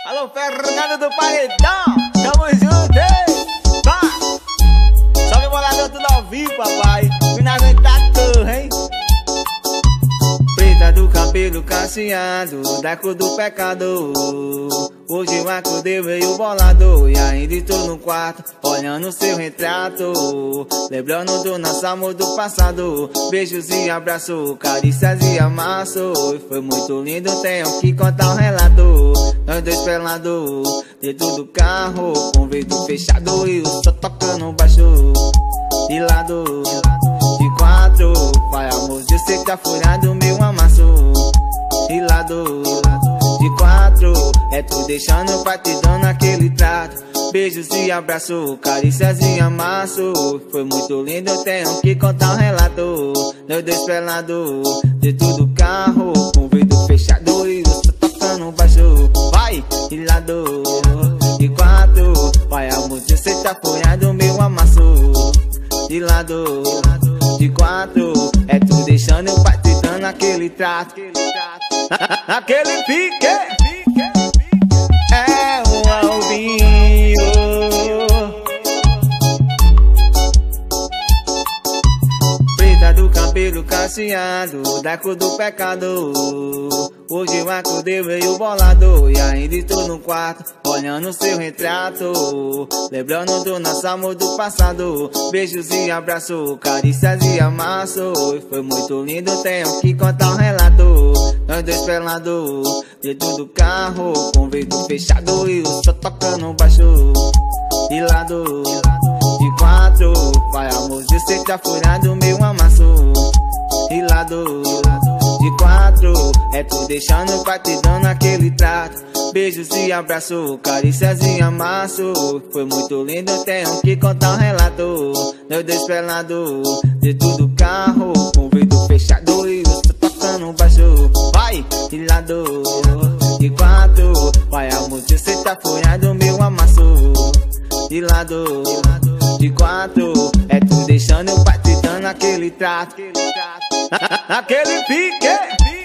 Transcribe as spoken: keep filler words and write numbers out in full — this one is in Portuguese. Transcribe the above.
Alô, Fernando do Paredão, tamo junto, hein? Tá! Salve boladão, tudo ao vivo, papai. Finalmente tá tudo, hein? Preta do cabelo cacheado, da cor do pecador. Hoje eu acordei meio bolado e ainda estou no quarto, olhando seu retrato, lembrando do nosso amor do passado. Beijos e abraços, carícias e amassos. Foi muito lindo, tenho que contar um relato. Nós dois pelados, dentro do carro, com o vidro fechado e o som tocando baixo. De lado, de quatro, vai amor, eu sei que tá furado, meu amasso. De lado, de quatro, é tu deixando pra te dando aquele trato. Beijos e abraços, carícias e amassos. Foi muito lindo, eu tenho que contar um relato. Nós dois pelados, dentro do carro, com o vidro fechado e o som tocando baixo. Vai, de lado, de quatro, vai amor, eu sei que tá furado, meu amasso. De lado, de quatro, é tu deixando eu pra te dando aquele trato. Aquele pique é um albinho. Preta do cabelo cacheado, da cor do pecador. Hoje eu acordei meio bolado e ainda estou no quarto, olhando seu retrato, lembrando do nosso amor do passado. Beijos e abraços, carícias e amassos. Foi muito lindo, tenho que contar um relato. Nós dois pelados, dentro do carro, com o vidro fechado e o som tocando baixo. De lado, de quatro, vai amor, eu sei que tá furado, meu amasso. De lado, de quatro, é tu deixando pra te dando aquele trato. Beijos e abraços, carícias e amassos. Foi muito lindo, tenho que contar um relato. Nós dois pelados, dentro do carro, com o vidro fechado e o som tocando baixo. Vai, de lado, de quatro, vai amor, você tá furado, meu amasso. De lado, de quatro, é tu deixando eu pra te dando aquele trato. Aquele pique